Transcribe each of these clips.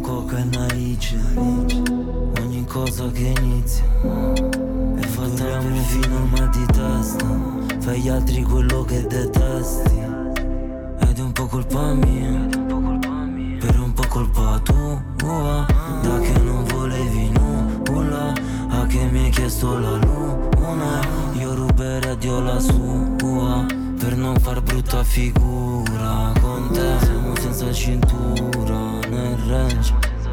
coca e narice, ogni cosa che inizia è fatta fino al mal di testa. Fai agli altri quello che detesti ed è un po' colpa mia, per un po' colpa tua. Da che non volevi nulla, a che mi hai chiesto la luna, io ruberei a Dio la sua per non far brutta figura con te. Siamo senza cintura nel range,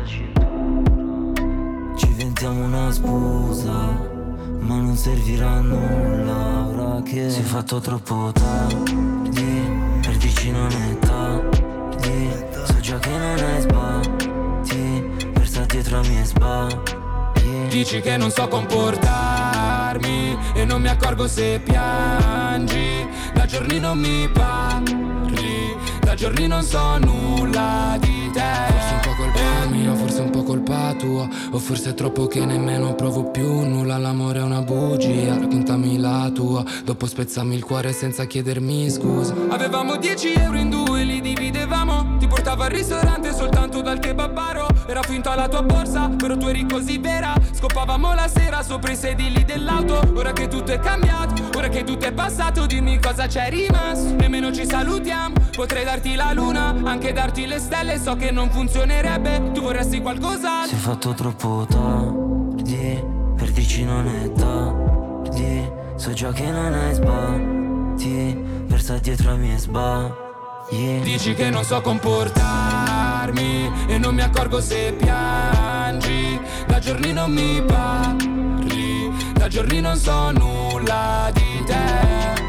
ci inventiamo una scusa ma non servirà a nulla ora che si è fatto troppo tardi. Per dirci non è tardi, so già che non hai sbagli, versa dietro a miei sbagli. Dici che non so comportarmi e non mi accorgo se piangi. Da giorni non mi parli, da giorni non so nulla di te. Forse un po' colpa mia, forse un po' colpa tua, o forse è troppo che nemmeno provo più nulla. L'amore è una bugia, raccontami la tua, dopo spezzami il cuore senza chiedermi scusa. Avevamo 10 euro in due, li dividevamo, ti portavo al ristorante soltanto dal kebabaro. Era finta la tua borsa, però tu eri così vera. Scopavamo la sera sopra i sedili dell'auto. Ora che tutto è cambiato, ora che tutto è passato, dimmi cosa c'è rimasto. Nemmeno ci salutiamo, potrei darti la luna, anche darti le stelle, so che non funzionerebbe, tu vorresti qualcosa. Si è fatto troppo tardi, per dirci non è tardi, so già che non hai sbagli, versa dietro ai miei sbagli. Dici che non so comportarmi e non mi accorgo se piangi. Da giorni non mi parli, da giorni non so nulla di te.